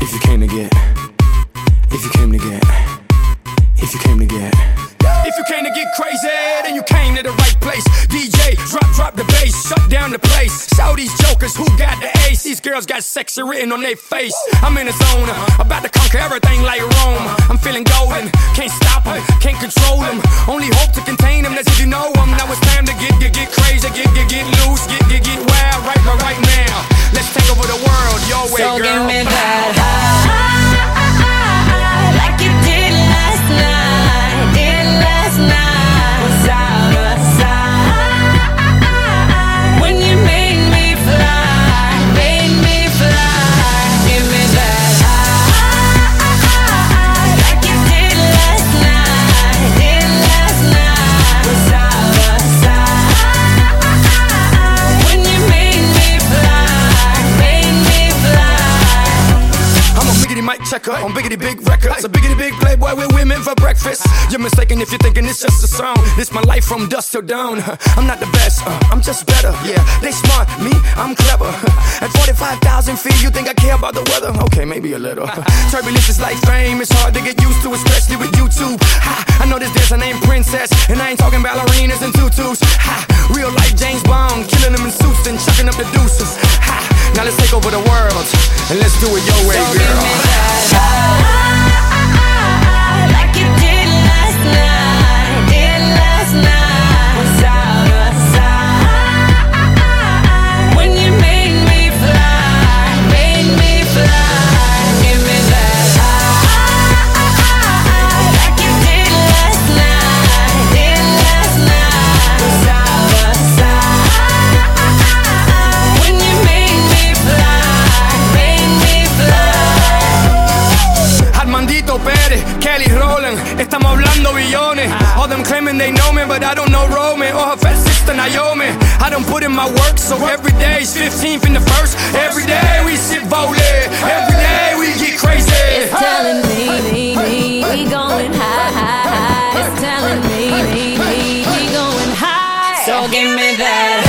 If you came to get, if you came to get, if you came to get, if you came to get crazy, then you came to the right place. DJ, drop the bass, shut down the place. Show these jokers who got the ace. These girls got sexy written on their face. I'm in the zone, about to conquer everything like Rome. I'm feeling golden, can't stop them, can't control them. Only hope to contain them, that's if you know them. Now it's time to get crazy, get loose, get wild right now. Let's take over the world, your way, so girl. Give me that high, like you did last night, side by side. When you made me fly, give me that high, like you did last night, side by side. When you made me fly. I'm a biggity mic checker on Biggity Big Records. A Biggity Big playboy with women for breakfast. You're mistaken if you're thinking it's just a song. This my life from dusk till dawn. I'm not the best, I'm just better. Yeah, they smart, me, I'm clever. At 45,000 feet, you think I care about the weather? Okay, maybe a little. Turbulence is like fame, it's hard to get used to, especially with YouTube. I know this dancer named Princess, and I ain't talking ballerinas and tutus. Real life James Bond, killing them in suits and chucking up the deuces. Now let's take over the world, and let's do it your way, So girl. give me that high, like you did last night, side by side. When you made me fly, give me that high, like you did last night, side by side. When you made me fly. Armandito Pérez, Kelly Rowland, estamos hablando billones. All them claiming they know me, but I don't know Roman or her fat sister Naomi. I don't put in my work, so every day's 15th in the first. Every day we sit volley, every day we get crazy. It's telling me, we going high. It's telling me, we going high. So give me that